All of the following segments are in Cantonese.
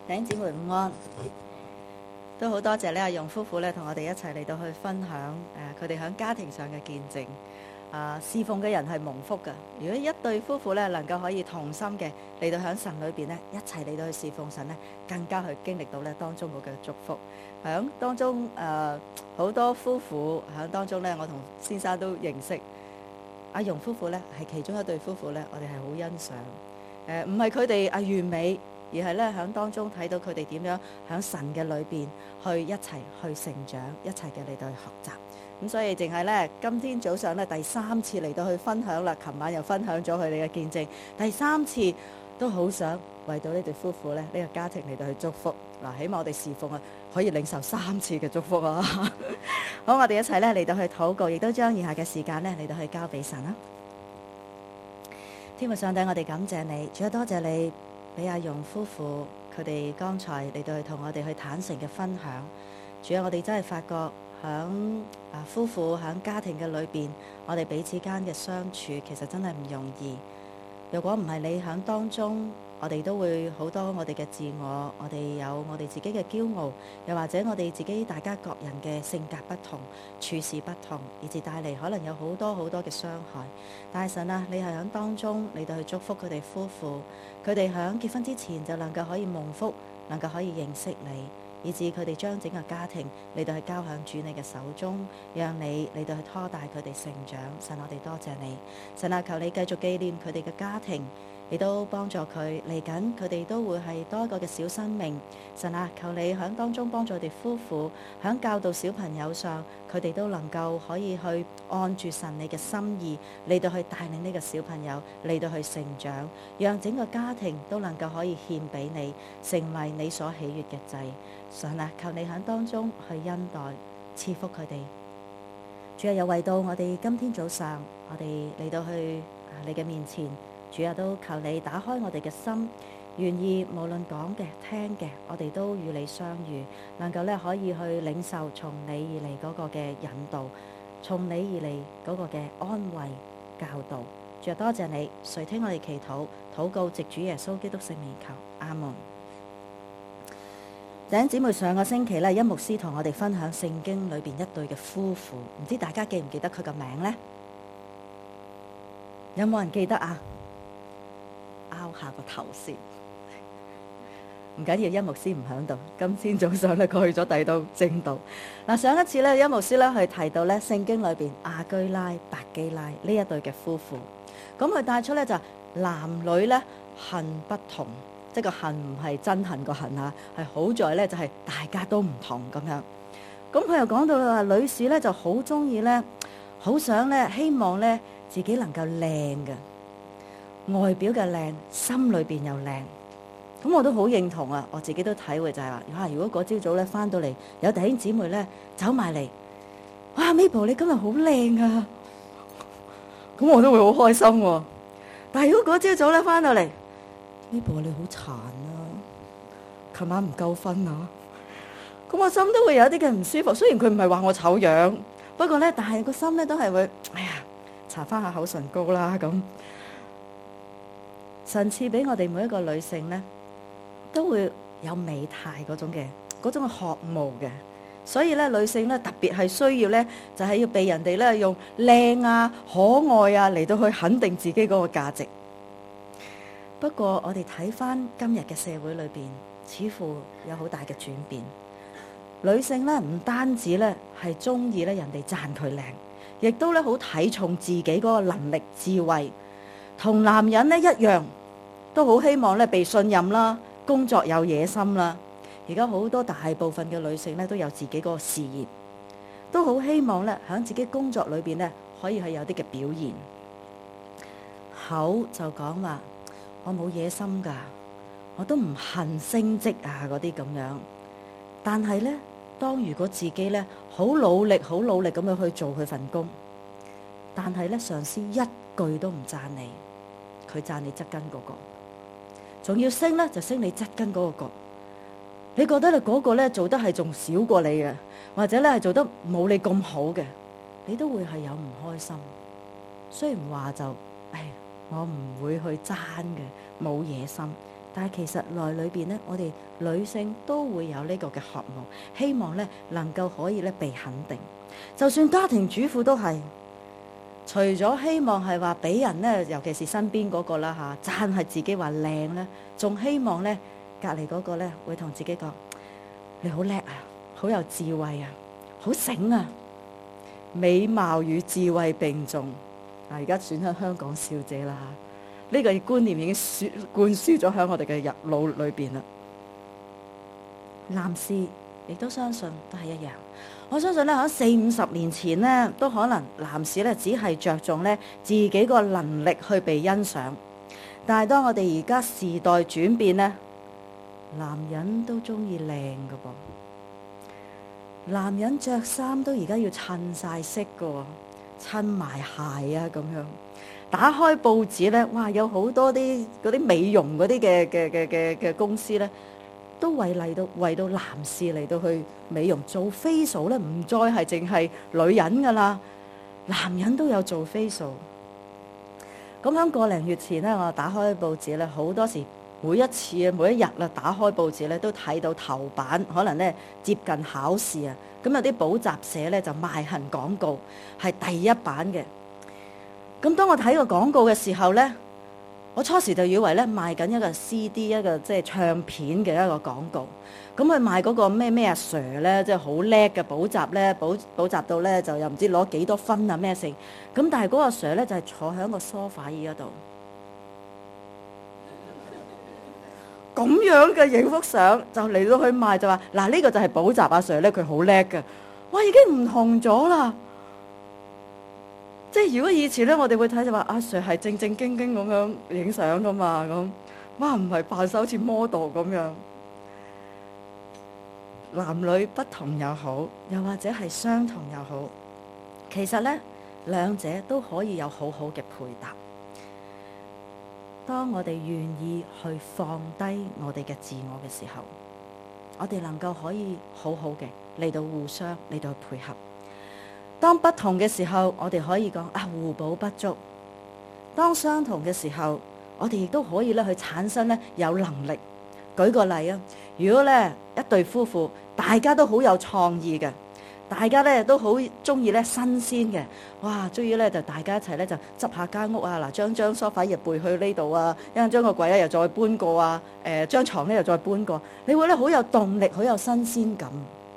弟兄姊妹午安，都好多謝阿容夫婦咧同我哋一齊嚟到去分享佢哋喺家庭上嘅見證。侍奉嘅人係蒙福㗎。如果一對夫婦咧能夠可以同心嘅嚟到喺神裏邊咧一齊嚟到去侍奉神咧，更加去經歷到咧當中嗰個祝福。喺當中好多夫婦喺當中咧，我同先生都認識。阿容夫婦咧係其中一對夫婦咧，我哋係好欣賞。唔係佢哋完美，而係咧喺當中睇到佢哋點樣喺神嘅裏邊去一齊去成長，一齊嘅嚟到去學習。咁所以淨係咧今天早上咧第三次嚟到去分享啦，琴晚又分享咗佢哋嘅見證，第三次都好想為到呢對夫婦咧呢個家庭嚟到去祝福。嗱，起碼我哋侍奉可以領受3次嘅祝福啊！好，我哋一齊咧嚟到去禱告，亦都將以下嘅時間咧嚟到去交俾神啦。天父上帝，我哋感謝你，主啊，多謝你俾阿容夫婦佢哋剛才嚟到去同我哋去坦誠嘅分享。主啊，我哋真係發覺響夫婦響家庭嘅裏邊，我哋彼此間嘅相處其實真係唔容易。如果唔係你響當中，我哋都會好多我哋嘅自我，我哋有我哋自己嘅驕傲，又或者我哋自己大家各人嘅性格不同、處事不同，以致帶嚟可能有好多好多嘅傷害。但係神啊，你係響當中嚟到去祝福佢哋夫婦，佢哋響結婚之前就能夠可以蒙福，能夠可以認識你，以致佢哋將整個家庭嚟到去交響主你嘅手中，讓你嚟到去拖帶佢哋成長。神，我哋多謝你。神啊，求你繼續紀念佢哋嘅家庭，亦都幫助佢嚟緊，佢哋都會係多一個嘅小生命。神啊，求你喺當中幫助我哋夫婦，喺教導小朋友上，佢哋都能夠可以去按住神你嘅心意嚟到去帶領呢個小朋友嚟到去成長，讓整個家庭都能夠可以獻俾你，成為你所喜悅嘅祭。神啊，求你喺當中去恩待賜福佢哋。主啊，又為到我哋今天早上，我哋嚟到去你嘅面前。主啊，都求你打開我哋嘅心，願意無論講嘅聽嘅，我哋都與你相遇，能夠咧可以去領受從你而嚟嗰個嘅引導，從你而嚟嗰個嘅安慰教導。主啊，多謝你垂聽我哋祈禱，禱告藉主耶穌基督聖名求，阿門。弟兄姊妹，上個星期咧，一牧師同我哋分享聖經裏邊一對嘅夫婦，唔知大家記唔記得佢個名呢？有冇人記得啊？拗下個頭先，唔緊要，一牧師唔喺度。今天早上咧，佢去咗第二度正道。嗱，上一次咧，一牧師咧係提到咧聖經裏邊亞居拉、百基拉呢一對嘅夫婦，咁佢帶出咧就男女咧恨不同，即係個恨唔係憎恨個恨啊，係好在咧就係大家都唔同咁樣。咁佢又講到話，女士咧就好中意咧，好想咧，希望咧自己能夠靚嘅。外表嘅靚，心裏邊又靚，咁我都好認同啊！我自己都體會就係話，如果嗰朝早咧翻到嚟，有弟兄姊妹咧走埋嚟，哇 Mabel 你今日好靚啊！咁我都會好開心喎。但係如果嗰朝早咧翻到嚟，Mabel 你好殘啊，琴晚唔夠分啊，咁我心都會有一啲嘅唔舒服。雖然佢唔係話我醜樣，不過咧，但係個心咧都係會，哎呀，搽翻下口唇膏啦咁。神賜俾我哋每一個女性咧，都會有美態嗰種嘅渴慕嘅，所以咧女性咧特別係需要咧，就係要被人哋咧用靚啊、可愛啊嚟到去肯定自己嗰個價值。不過我哋睇翻今日嘅社會裏邊，似乎有好大嘅轉變。女性咧唔單止咧係中意咧人哋讚佢靚，亦都咧好睇重自己嗰個能力、智慧，同男人咧一樣。都好希望咧被信任啦，工作有野心啦。而家好多大部分嘅女性咧都有自己嗰個事業，都好希望咧喺自己工作裏邊咧可以係有啲嘅表現。口就講話我冇野心㗎，我都唔恨升職啊嗰啲咁樣。但係咧，當如果自己咧好努力咁樣去做佢份工，但係咧上司一句都唔讚你，佢讚你側跟嗰個。仲要升咧，就升你側跟嗰個角。你覺得你嗰個咧做得係仲少過你嘅，或者咧係做得冇你咁好嘅，你都會係有唔開心。雖然話就，我唔會去爭嘅，冇野心， 但係其實內裏邊咧，我哋女性都會有呢個嘅渴望，希望咧能夠可以咧被肯定。就算家庭主婦都係，除咗希望係話俾人咧，尤其是身邊嗰個啦嚇，讚係自己話靚咧，仲希望咧隔離嗰個咧會同自己講：你好叻啊，好有智慧啊，好醒啊！美貌與智慧並重。而家選喺香港小姐啦，呢個觀念已經灌輸咗喺我哋嘅腦裏邊啦。男士亦都相信都係一樣。我相信咧喺40-50年前咧，都可能男士咧只係着重咧自己個能力去被欣賞。但係當我哋而家時代轉變咧，男人都中意靚㗎噃。男人着衫都而家要襯晒色㗎喎，襯埋鞋啊咁樣。打開報紙咧，哇！有好多啲嗰啲美容嗰啲嘅公司咧，都為到男士嚟到去美容做 facial 咧，唔再係淨係女人噶啦，男人都有做 facial。咁喺個零月前咧，我打開報紙咧，好多時每一日啦，打開報紙咧都睇到頭版，可能咧接近考試啊，咁有啲補習社咧就賣行廣告，係第一版嘅。咁當我睇個廣告嘅時候咧，我初時就以為咧賣緊一個 CD 一個即係唱片嘅一個廣告。咁佢賣嗰個咩阿 Sir 咧，即係好叻嘅補習咧，補習到咧就又唔知攞幾多分啊咩成。咁但係嗰個 Sir 咧就係坐喺個梳化椅嗰度，咁樣嘅影幅相就嚟到去賣，就話嗱，呢個就係補習阿 Sir 咧，佢好叻嘅。哇，已經唔同咗啦！即係如果以前咧，我哋會睇就話阿 Sir 係正正經經咁樣影相噶嘛，咁哇唔係扮手好似 model 咁樣。男女不同又好，又或者係相同又好，其實咧兩者都可以有好好嘅配搭。當我哋願意去放低我哋嘅自我嘅時候，我哋能夠可以好好嘅嚟到互相嚟到配合。當不同嘅時候，我哋可以講互補不足；當相同嘅時候，我哋亦都可以咧去產生咧有能力。舉個例啊，如果咧一對夫婦大家都好有創意嘅，大家咧都好中意咧新鮮嘅，哇！中意咧就大家一齊咧就執下間屋啊，嗱將梳化又背去呢度啊，一陣將個櫃咧又再搬過啊，張床咧又再搬過，你會咧好有動力，好有新鮮感。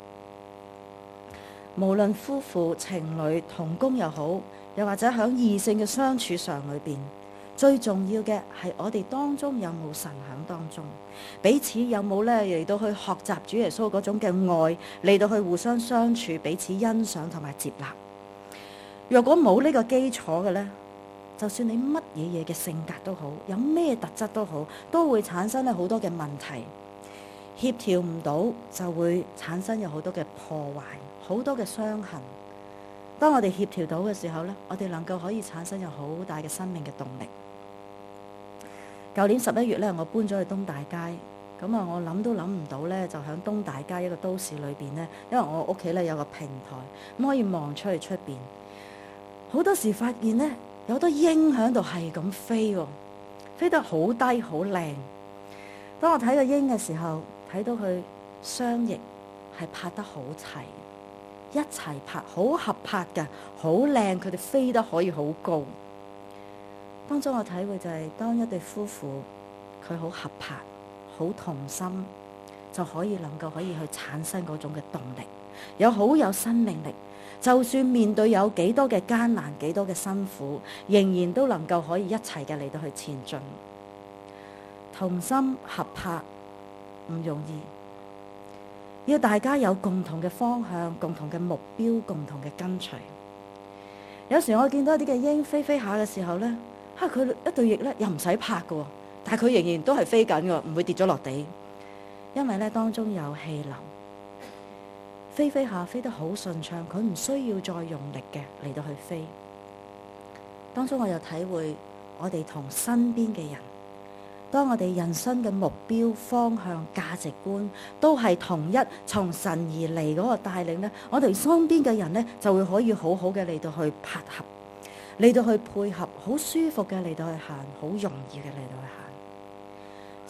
無論夫婦、情侶、同工又好，又或者喺異性嘅相處上裏邊，最重要嘅係我哋當中有冇神喺當中，彼此有冇咧嚟到去學習主耶穌嗰種嘅愛，嚟到去互相相處，彼此欣賞同埋接納。若果冇呢個基礎嘅咧，就算你乜嘢嘢嘅性格都好，有咩特質都好，都會產生咧好多嘅問題，協調唔到就會產生有好多嘅破壞，好多嘅傷痕。當我哋協調到嘅時候咧，我哋能夠可以產生有好大嘅生命嘅動力。舊年11月咧，我搬咗去東大街，咁啊，我諗都諗唔到咧，就喺東大街一個都市裏邊咧，因為我屋企咧有個平台，咁可以望出去出邊。好多時發現咧，有好多鷹喺度係咁飛喎，飛得好低好靚。當我睇個鷹嘅時候，睇到佢雙翼係拍得好齊，一齊拍，好合拍嘅，好靚。佢哋飛得可以好高。當中我體會就係，當一對夫婦佢好合拍、好同心，就可以可以去產生嗰種嘅動力，好有生命力。就算面對有幾多嘅艱難、幾多嘅辛苦，仍然都能夠可以一齊嘅嚟到去前進。同心合拍唔容易，要大家有共同嘅方向、共同嘅目標、共同嘅跟隨。有時我見到一啲嘅鷹飛飛下嘅時候咧，佢一對翼咧又唔使拍嘅，但係佢仍然都係飛緊嘅，唔會跌咗落地，因為咧當中有氣流，飛飛下飛得好順暢，佢唔需要再用力嘅嚟到去飛。當中我又體會我哋同身邊嘅人，當我哋人生嘅目標、方向、價值觀都係同一，從神而嚟嗰個帶領咧，我哋身邊嘅人咧就會可以好好嘅嚟到去拍合，嚟到去配合，好舒服嘅嚟到去行，好容易嘅嚟到去行。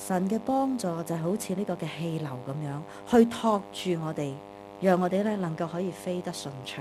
神嘅幫助就好似呢個嘅氣流咁樣，去托住我哋，讓我哋咧能夠可以飛得順暢。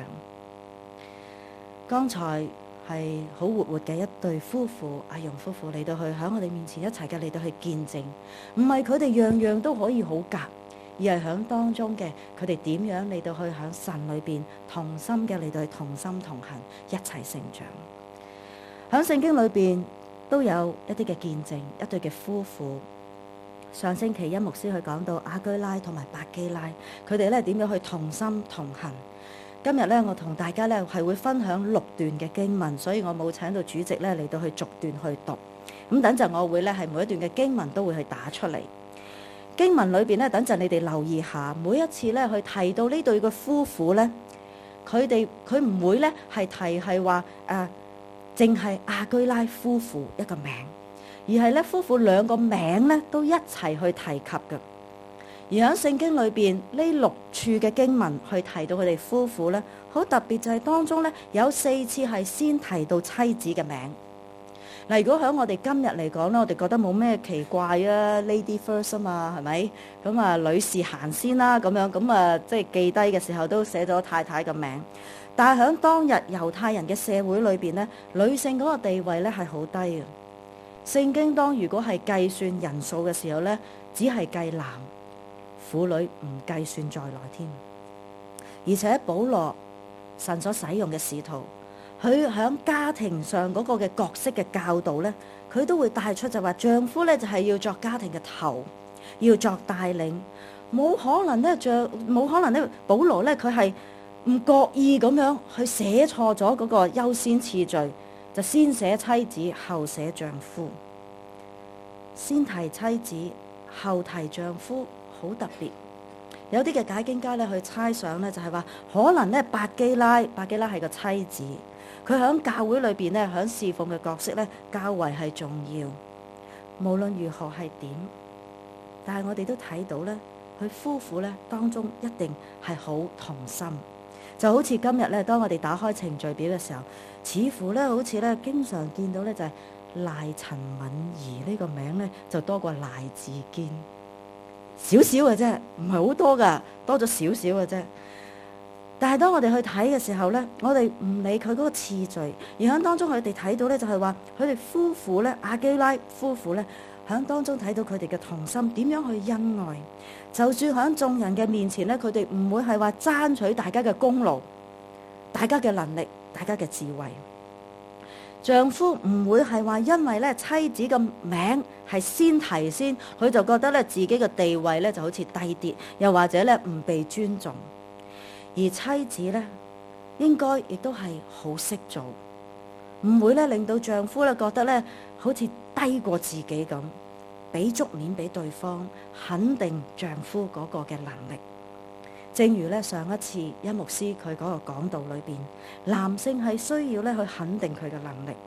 剛才係好活潑嘅一對夫婦，阿容夫婦嚟到去喺我哋面前一齊嘅嚟到去見證，唔係佢哋樣樣都可以好夾，而係喺當中嘅佢哋點樣嚟到去喺神裏邊同心嘅嚟到去同心同行，一齊成長。喺聖經裏邊都有一啲嘅見證，一對嘅夫婦。上星期一牧師去講到亞居拉同埋百基拉，佢哋咧點樣去同心同行。今日咧，我同大家咧係會分享6段嘅經文，所以我冇請到主席咧嚟到去逐段去讀。咁等陣我會咧係每一段嘅經文都會去打出嚟。經文裏邊咧，等陣你哋留意下，每一次咧去提到呢對嘅夫婦咧，佢唔會咧係提係話淨係亞居拉夫婦一個名，而係咧夫婦兩個名咧都一齊去提及嘅。而喺聖經裏邊呢6處嘅經文去提到佢哋夫婦咧，好特別就係當中咧有4次係先提到妻子嘅名。嗱，如果喺我哋今日嚟講咧，我哋覺得冇咩奇怪啊 ，Lady First 啊嘛，係咪？咁啊，女士行先啦，咁樣咁啊，即係記低嘅時候都寫咗太太嘅名。但係喺當日猶太人嘅社會裏邊咧，女性嗰個地位咧係好低嘅。聖經當如果係計算人數嘅時候咧，只係計男。婦女唔計算在內添，而且保羅神所使用嘅使徒，佢喺家庭上嗰個嘅角色嘅教導咧，佢都會帶出就話丈夫咧就係要作家庭嘅頭，要作帶領，冇可能咧，保羅咧佢係唔覺意咁樣去寫錯咗嗰個優先次序，就先寫妻子後寫丈夫，先提妻子後提丈夫。好特別，有啲嘅解經家咧去猜想咧，就係話可能咧百基拉係個妻子，佢喺教會裏邊咧喺侍奉嘅角色咧較為係重要。無論如何係點，但係我哋都睇到咧，佢夫婦咧當中一定係好同心，就好似今日咧，當我哋打開程序表嘅時候，似乎咧好似咧經常見到咧就係賴陳敏儀呢個名咧就多過賴志堅。少少嘅啫，唔係好多噶，多咗少少嘅啫。但係當我哋去睇嘅時候咧，我哋唔理佢嗰個次序，而喺當中佢哋睇到咧，就係話佢哋夫婦咧，亞基拉夫婦咧，喺當中睇到佢哋嘅同心，點樣去恩愛。就算喺眾人嘅面前咧，佢哋唔會係話爭取大家嘅功勞、大家嘅能力、大家嘅智慧。丈夫唔會係話因為咧妻子嘅名係先提先，佢就覺得咧自己嘅地位咧就好似低啲，又或者咧唔被尊重。而妻子咧應該亦都係好識做，唔會咧令到丈夫咧覺得咧好似低過自己咁，俾足面俾對方，肯定丈夫嗰個嘅能力。正如咧上一次殷牧師佢嗰個講道裏邊，男性係需要咧去肯定佢嘅能力，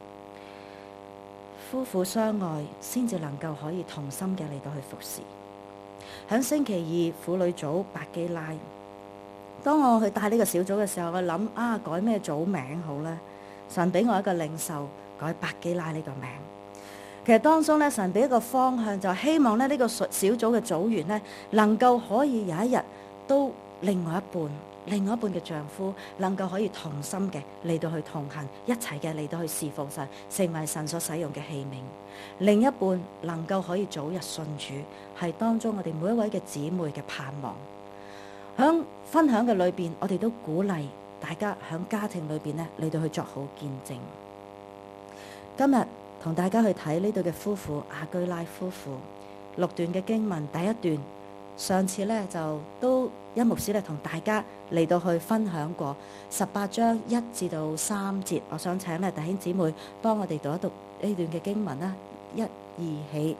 夫婦相愛先至能夠可以同心嘅嚟到去服侍。喺星期二婦女組百基拉，當我去帶呢個小組嘅時候，我諗改咩組名好咧？神俾我一個領袖改百基拉呢個名。其實當中咧，神俾一個方向，就希望咧呢個小組嘅組員咧，能夠可以有一日都另外一半嘅丈夫能夠可以同心嘅嚟到去同行，一齊嘅嚟到去侍奉神，成為神所使用嘅器皿。另一半能夠可以早日信主，係當中我哋每一位嘅姊妹嘅盼望。響分享嘅裏邊，我哋都鼓勵大家響家庭裏邊咧嚟到去作好見證。今日同大家去睇呢對嘅夫婦亞居拉夫婦6段嘅經文，第一段。上次咧就都殷牧師咧同大家嚟到去分享過18章1至到3節，我想請咧弟兄姊妹幫我哋讀一讀呢段嘅經文啦，1、2起。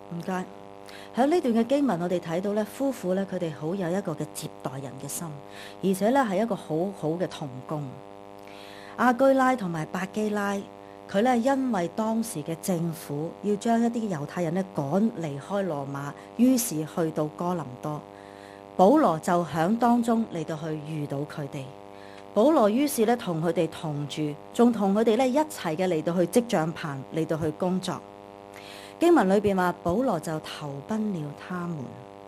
唔該。喺呢段嘅經文，我哋睇到咧，夫婦咧，佢哋好有一個嘅接待人嘅心，而且咧係一個好好嘅同工。亞居拉同埋百基拉，佢咧因為當時嘅政府要將一啲猶太人咧趕離開羅馬，於是去到哥林多。保羅就響當中嚟到去遇到佢哋。保羅於是咧同佢哋同住，仲同佢哋咧一齊嘅嚟到去織帳棚，嚟到去工作。經文裏邊話，保羅就投奔了他們。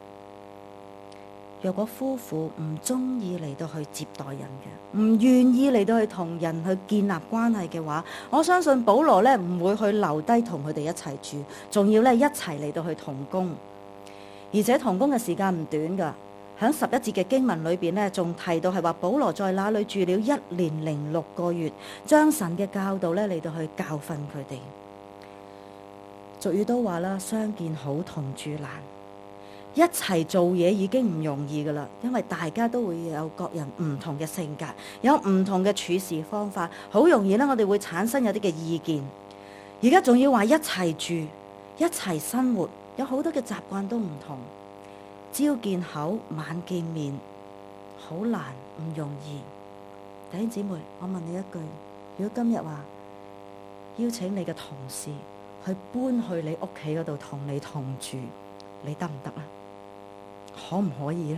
若果夫婦唔中意嚟到去接待人嘅，唔願意嚟到去同人去建立關係嘅話，我相信保羅咧唔會去留低同佢哋一齊住，仲要咧一齊嚟到去同工，而且同工嘅時間唔短噶。喺11節嘅經文裏邊咧，仲提到係話保羅在那裏住了1年06個月，將神嘅教導咧嚟到去教訓佢哋。俗語都話啦，相見好同住難，一齊做嘢已經唔容易噶啦，因為大家都會有各人唔同嘅性格，有唔同嘅處事方法，好容易咧我哋會產生有啲嘅意見。而家仲要話一齊住、一齊生活，有好多嘅習慣都唔同，朝見口、晚見面，好難，唔容易。弟兄姊妹，我問你一句，如果今日話邀請你嘅同事去搬去你屋企嗰度同你同住，你得唔得啊？可唔可以咧？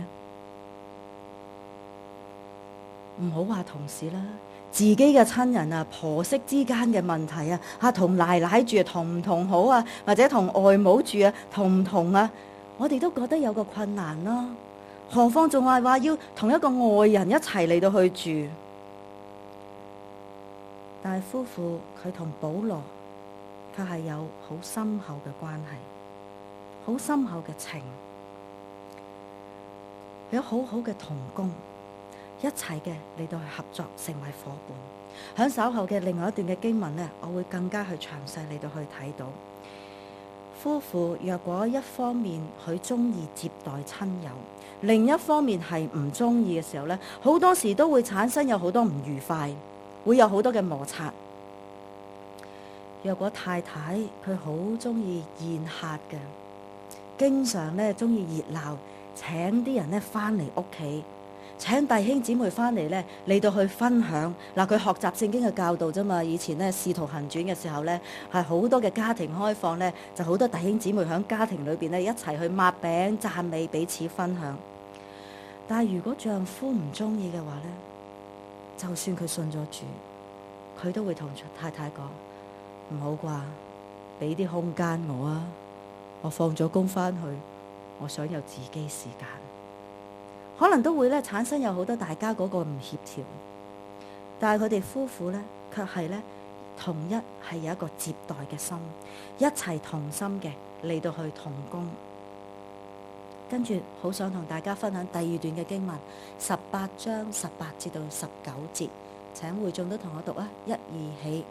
唔好話同事啦，自己嘅親人啊、婆媳之間嘅問題啊，同奶奶住同唔同好啊，或者同外母住啊同唔同啊，我哋都覺得有個困難啦。何況仲係話要同一個外人一齊嚟到去住。但係夫婦佢同保羅卻係有好深厚嘅關係，好深厚嘅情，有好好嘅同工，一齊嘅嚟到去合作，成為伙伴。響稍後嘅另外一段嘅經文呢，我會更加去詳細嚟到去睇到，夫婦若果一方面佢中意接待親友，另一方面係唔中意嘅時候呢，好多時都會產生有好多唔愉快，會有好多嘅摩擦。若果太太佢好中意宴客嘅，經常咧中意熱鬧，請啲人咧翻嚟屋企，請弟兄姊妹翻嚟咧嚟到去分享。嗱，佢學習聖經嘅教導啫嘛。以前咧《使徒行傳》嘅時候咧，係好多嘅家庭開放咧，就好多弟兄姊妹喺家庭裏邊咧一齊去擘餅讚美，彼此分享。但係如果丈夫唔中意嘅話咧，就算佢信咗主，佢都會同太太講：唔好啩，俾啲空間我啊！我放咗工翻去，我想有自己時間。可能都會咧產生有好多大家嗰個唔協調，但係佢哋夫婦咧，卻係咧同一係有一個接待嘅心，一齊同心嘅嚟到去同工。跟住好想同大家分享第二段嘅經文，18章18節到19節，請會眾都同我讀啊！1、2起。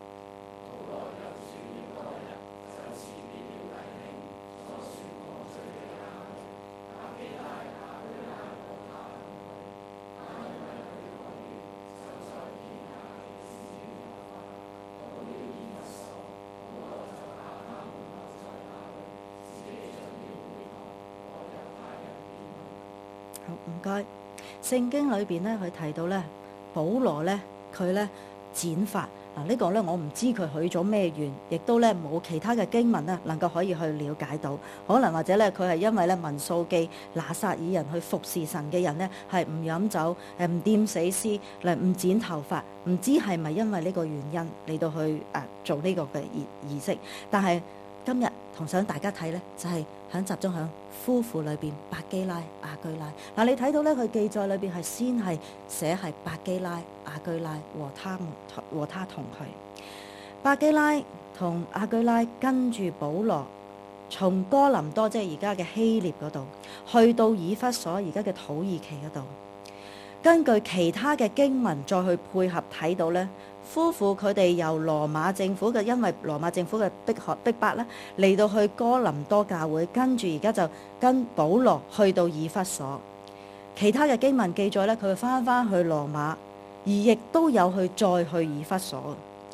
好，唔該。聖經裏邊咧，佢提到咧，保羅咧，佢咧剪髮嗱，呢個咧我唔知佢許咗咩願，亦都咧冇其他嘅經文咧能夠可以去了解到。可能或者咧佢係因為咧民數記拿撒耳人去服侍神嘅人咧係唔飲酒，唔掂死屍，唔剪頭髮，唔知係咪因為呢個原因嚟到去做呢個嘅儀式。但係今日同想大家睇咧，就係喺集中喺夫婦裏邊，百基拉、亞居拉。嗱，你睇到咧，佢記載裏邊係先係寫係百基拉、亞居拉和他同去。百基拉同亞居拉跟住保羅從哥林多，即係而家嘅希臘嗰度，去到以弗所，而家嘅土耳其嗰度。根據其他嘅經文再去配合睇到咧，夫婦佢哋由羅馬政府嘅，因為羅馬政府嘅逼迫咧，嚟到去哥林多教會，跟住而家就跟保羅去到以弗所。其他嘅經文記載咧，佢翻去羅馬，而亦都有去再去以弗所。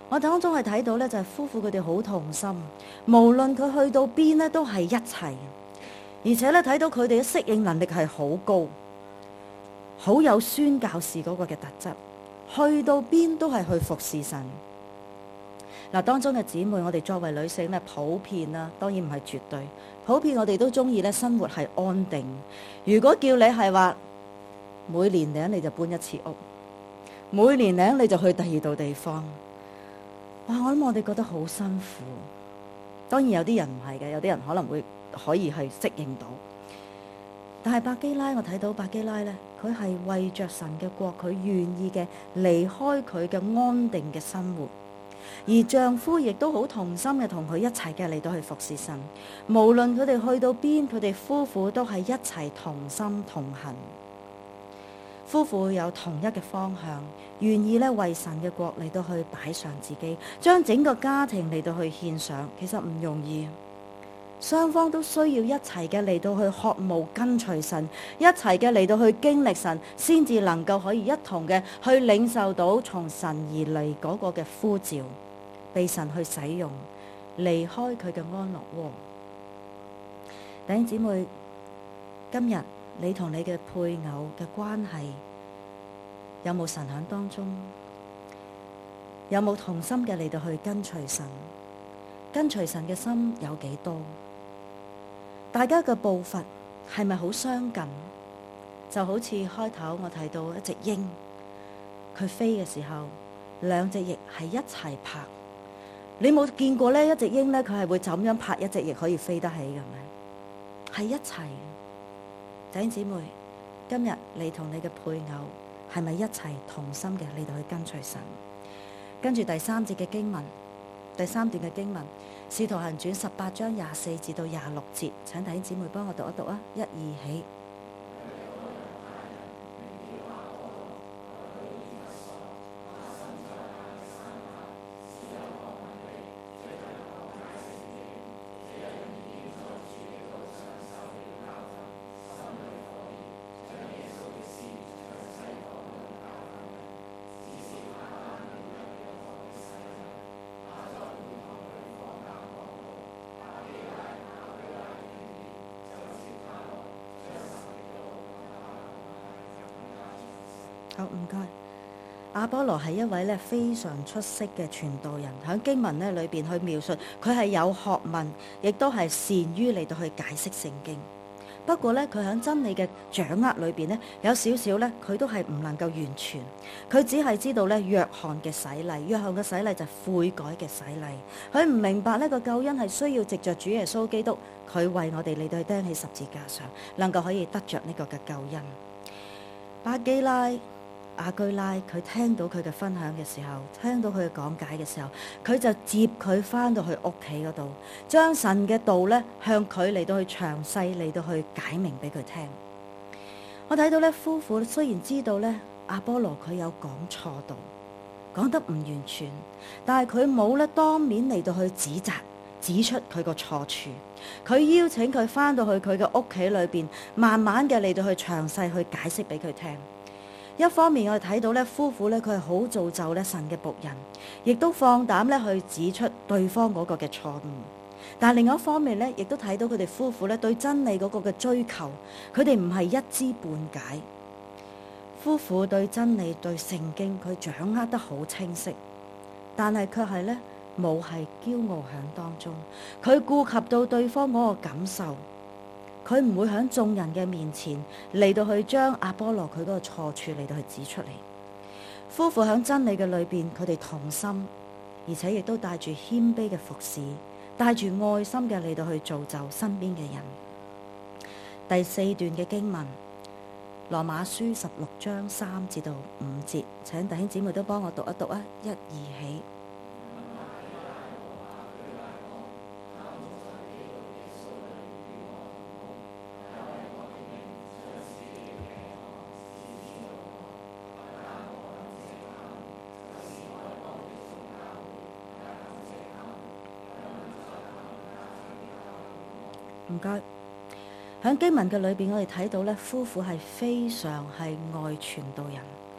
我當中係睇到咧，就係夫婦佢哋好同心，無論佢去到邊咧，都係一齊，而且咧睇到佢哋嘅適應能力係好高，好有宣教士嗰個嘅特質，去到邊都係去服侍神。嗱，當中嘅姊妹，我哋作為女性咧，普遍啦，當然唔係絕對，普遍我哋都中意咧生活係安定。如果叫你係話每年零你就搬一次屋，每年零你就去第二度地方，哇！我諗我哋覺得好辛苦。當然有啲人唔係嘅，有啲人可能會可以係適應到。但係百基拉，我睇到百基拉咧，佢係為着神嘅國，佢願意嘅離開佢嘅安定嘅生活。而丈夫亦都好同心嘅同佢一齊嘅嚟到去服侍神，無論佢哋去到邊，佢哋夫婦都係一齊同心同行。夫婦有同一嘅方向，願意咧為神嘅國嚟到去擺上自己，將整個家庭嚟到去獻上，其實唔容易。雙方都需要一齊嘅嚟到去渴慕跟隨神，一齊嘅嚟到去經歷神，先至能夠可以一同嘅去領受到從神而嚟嗰個嘅呼召，被神去使用，離開佢嘅安樂窩。弟兄姊妹，今日你同你嘅配偶嘅關係有冇神喺當中？有冇同心嘅嚟到去跟隨神？跟隨神嘅心有幾多？大家嘅步伐係咪好相近？就好似開頭我睇到一隻鷹，佢飛嘅時候，兩隻翼係一齊拍。你冇見過呢一隻鷹呢，佢係會怎樣拍一隻翼可以飛得起嘅咩？係一齊。弟兄姊妹，今日你同你嘅配偶係咪一齊同心嘅嚟到去跟隨神？跟住第三節嘅經文，第三段嘅經文，使徒行傳18章24至到26節，請弟兄姊妹幫我讀一讀啊！一二起。好，唔該。亞波羅係一位咧非常出色嘅傳道人，喺經文咧裏邊去描述佢係有學問，亦都係善於嚟到去解釋聖經。不過咧，佢喺真理嘅掌握裏邊咧，有少少咧，佢都係唔能夠完全。佢只係知道咧約翰嘅洗禮，約翰嘅洗禮就係悔改嘅洗禮。佢唔明白呢個救恩係需要藉着主耶穌基督，佢為我哋嚟到去釘喺十字架上，能夠可以得着呢個嘅救恩。巴基拉、亞居拉，佢聽到佢嘅分享嘅時候，聽到佢嘅講解嘅時候，佢就接佢翻到去屋企嗰度，將神嘅道咧向佢嚟到去詳細嚟到去解明俾佢聽。我睇到咧，夫婦雖然知道咧亞波羅佢有講錯道，講得唔完全，但係佢冇咧當面嚟到去指責，指出佢個錯處。佢邀請佢翻到去佢嘅屋企裏邊，慢慢嘅嚟到去詳細去解釋俾佢聽。一方面我哋睇到咧，夫婦咧佢係好造就咧神嘅僕人，亦都放膽咧去指出對方嗰個嘅錯誤。但係另外一方面咧，亦都睇到佢哋夫婦咧對真理嗰個嘅追求，佢哋唔係一知半解。夫婦對真理對聖經佢掌握得好清晰，但係卻係咧冇係驕傲喺當中。佢顧及到對方嗰個感受。佢唔會喺眾人嘅面前嚟到去將亞波羅佢嗰個錯處嚟到去指出嚟。夫婦喺真理嘅裏邊，佢哋同心，而且亦都帶住謙卑嘅服侍，帶住愛心嘅嚟到去造就身邊嘅人。第4段嘅經文，羅馬書16章3至到5節，請弟兄姊妹都幫我讀一讀啊！一二起。唔該，喺經文嘅裏邊，我哋睇到咧，夫婦係非常係愛傳道人，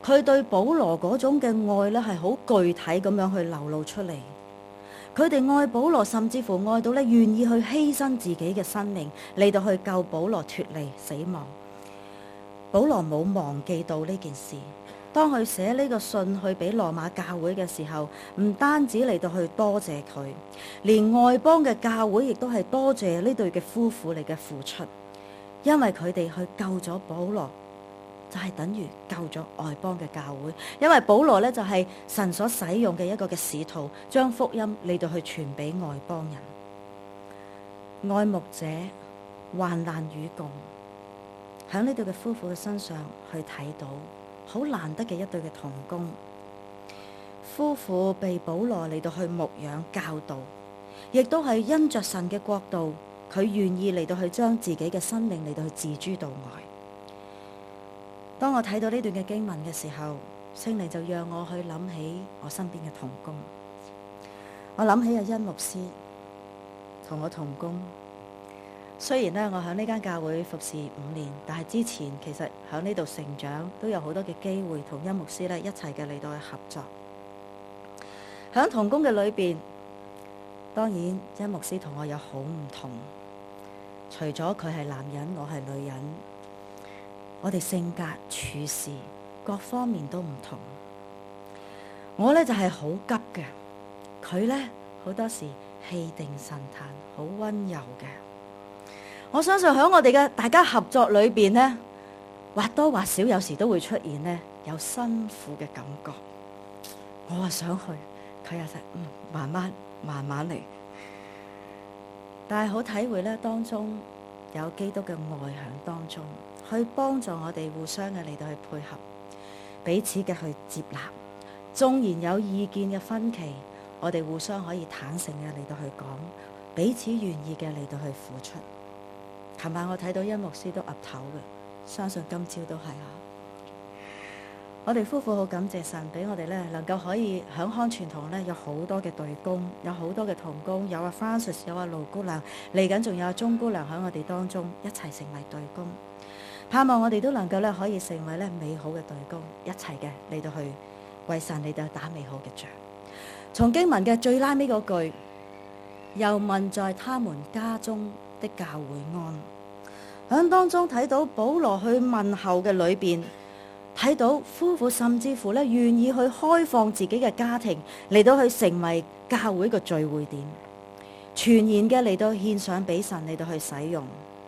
佢對保羅嗰種嘅愛咧係好具體咁樣去流露出嚟。佢哋愛保羅，甚至乎愛到咧願意去犧牲自己嘅生命嚟到去救保羅脫離死亡。保羅冇忘記到呢件事。當佢寫呢個信去俾羅馬教會嘅時候，唔單止嚟到去多謝佢，連外邦嘅教會亦都係多謝呢對嘅夫婦嚟嘅付出，因為佢哋去救咗保羅，就係等於救咗外邦嘅教會。因為保羅呢，就係神所使用嘅一個嘅使徒，將福音嚟到去傳俾外邦人。愛慕者患難與共，喺呢對嘅夫婦嘅身上去睇到好難得嘅一對嘅同工。夫婦被保羅嚟到去牧養教導，亦都係因着神嘅國度，佢願意嚟到去將自己嘅生命嚟到去置諸度外。當我睇到呢段嘅經文嘅時候，聖靈就讓我去諗起我身邊嘅同工。我諗起阿恩牧師同我同工。雖然呢，我喺呢間教會服侍5年，但係之前其實喺呢度成長，都有好多嘅機會同恩牧師呢一齊嘅嚟到去合作。喺同工嘅裏邊，當然恩牧師同我有好唔同。除咗佢係男人，我係女人，我哋性格處事各方面都唔同。我呢就係好急嘅，佢呢好多時氣定神閒，好溫柔嘅。我相信喺我哋嘅大家合作裏邊呢，或多或少有時都會出現呢有辛苦嘅感覺。我話想去，佢又就慢慢嚟。但係好體會呢，當中有基督嘅愛喺當中，去幫助我哋互相嘅嚟到去配合，彼此嘅去接納。縱然有意見嘅分歧，我哋互相可以坦誠嘅嚟到去講，彼此願意嘅嚟到去付出。琴晚我睇到恩牧師都岌頭嘅，相信今朝都係啊！我哋夫婦好感謝神俾我哋咧，能夠可以響康傳堂咧有好多嘅隊工，有好多嘅同工，有阿 Francis， 有阿盧姑娘，嚟緊仲有阿鐘姑娘喺我哋當中一齊成為隊工。盼望我哋都能夠咧可以成為咧美好嘅隊工，一齊嘅嚟到去為神嚟到打美好嘅仗。從經文嘅最拉尾嗰句，又問在他們家中的教會安，響當中睇到保羅去問候嘅裏邊，睇到夫婦甚至乎咧願意去開放自己嘅家庭嚟到去成為教會嘅聚會點，全然嘅嚟到獻上俾神嚟到去使用。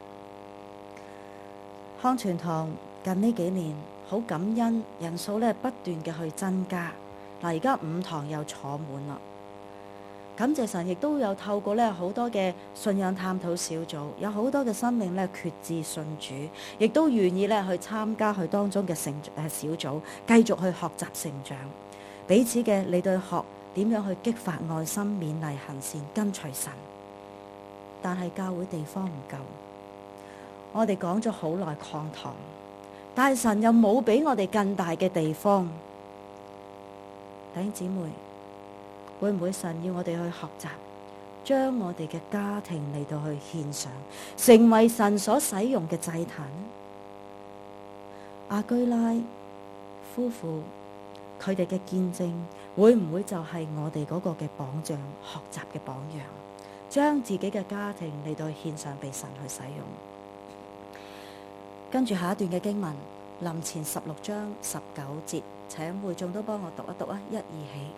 康全堂近呢幾年好感恩，人數咧不斷嘅去增加，嗱而家5堂又坐滿啦。感謝神，亦都有透過咧好多嘅信仰探討小組，有好多嘅生命咧決志信主，亦都願意咧去參加佢當中嘅小組，繼續去學習成長，彼此嘅你對學點樣去激發愛心，勉勵行善，跟隨神。但係教會地方唔夠，我哋講咗好耐擴堂，但係神又冇俾我哋更大嘅地方。弟兄姊妹，會唔會神要我哋去學習，將我哋嘅家庭嚟到去獻上，成為神所使用嘅祭壇？亞居拉夫婦佢哋嘅見證，會唔會就係我哋嗰個嘅榜樣，學習嘅榜樣，將自己嘅家庭嚟到去獻上俾神去使用？跟住下一段嘅經文，林前16章19節，請會眾都幫我讀一讀啊！1、2起。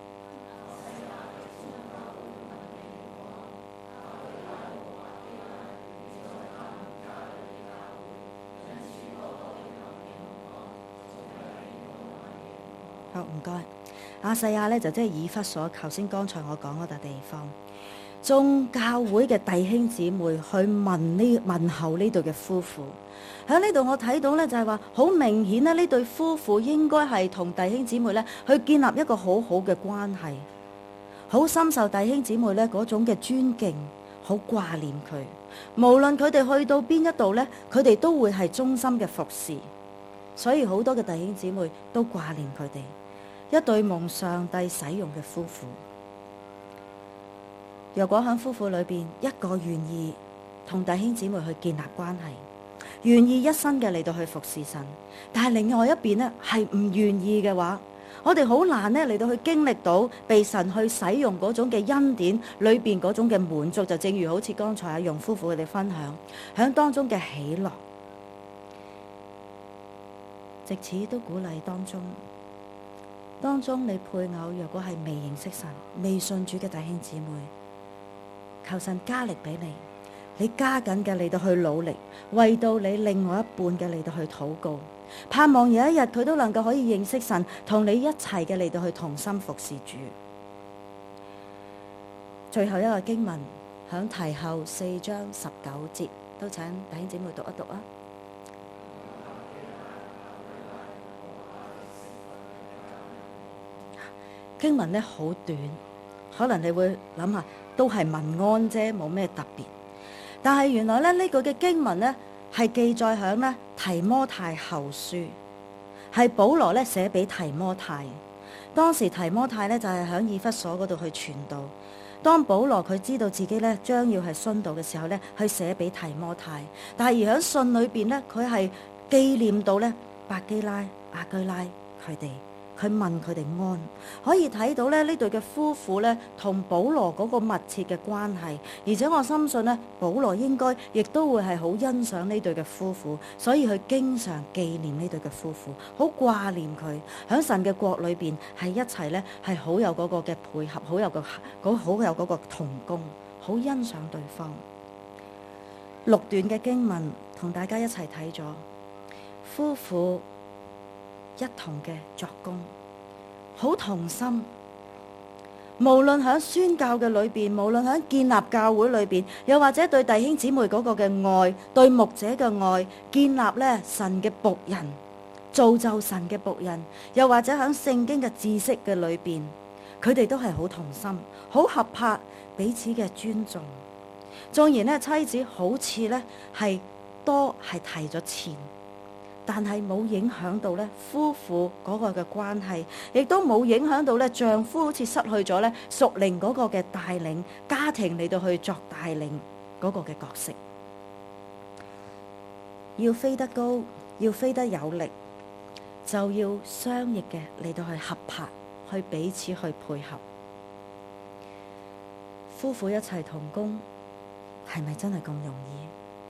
好，唔該。亞細亞呢，就即係以弗所，頭先剛才我講嗰笪地方，眾教會嘅弟兄姊妹去問候呢對嘅夫婦。喺呢度我睇到呢，就係話好明顯呢，呢對夫婦應該係同弟兄姊妹呢去建立一個好好嘅關係，好深受弟兄姊妹呢嗰種嘅尊敬，好掛念佢。無論佢哋去到邊一度呢，佢哋都會係忠心嘅服侍，所以好多嘅弟兄姊妹都掛念佢哋。一對蒙上帝使用嘅夫婦，若果喺夫婦裏邊一個願意同弟兄姊妹去建立關係， 願意一生嘅嚟到去服侍神，但係另外一邊呢係唔願意嘅話，我哋好難呢嚟到去經歷到被神去使用嗰種嘅恩典裏邊嗰種嘅滿足，就正如好似剛才阿容夫婦佢哋分享響當中嘅喜樂，藉此都鼓勵當中你配偶若果係未認識神、未信主嘅弟兄姊妹，求神加力俾你。你加緊嘅嚟到去努力，為到你另外一半嘅嚟到去禱告，盼望有一日佢都能夠可以認識神，同你一齊嘅嚟到去同心服侍主。最後一個經文響提後4章19節，都請弟兄姊妹讀一讀啊。經文呢好短，可能你會諗下都係問安啫，冇咩特別。但係原來呢句嘅經文呢係記載響呢提摩太後書，係保羅呢寫俾提摩太。當時提摩太呢就係響以弗所嗰度去傳道。當保羅佢知道自己呢將要係殉道嘅時候呢，去寫俾提摩太。但係而響信裏邊呢，佢係紀念到呢百基拉、亞居拉佢哋。佢問佢哋安，可以睇到咧呢對嘅夫婦咧同保羅嗰個密切嘅關係，而且我深信咧保羅應該亦都會係好欣賞呢對嘅夫婦，所以佢經常紀念呢對嘅夫婦，好掛念佢喺神嘅國裏邊係一齊咧係好有嗰個嘅配合，好有嗰個同工，好欣賞對方。6段嘅經文同大家一齊睇咗夫婦一同嘅作工，好同心。無論喺宣教嘅裏邊，無論喺建立教會裏邊，又或者對弟兄姊妹嗰個嘅愛，對牧者嘅愛，建立咧神嘅僕人，造就神嘅僕人，又或者喺聖經嘅知識嘅裏邊，佢哋都係好同心，好合拍，彼此嘅尊重。縱然咧妻子好似咧係提咗錢，但係冇影響到咧夫婦嗰個嘅關係，亦都冇影響到咧丈夫好似失去咗咧屬靈嗰個嘅帶領家庭嚟到去作帶領嗰個嘅角色。要飛得高，要飛得有力，就要雙翼嘅嚟到去合拍，去彼此去配合。夫婦一齊同工，係咪真係咁容易？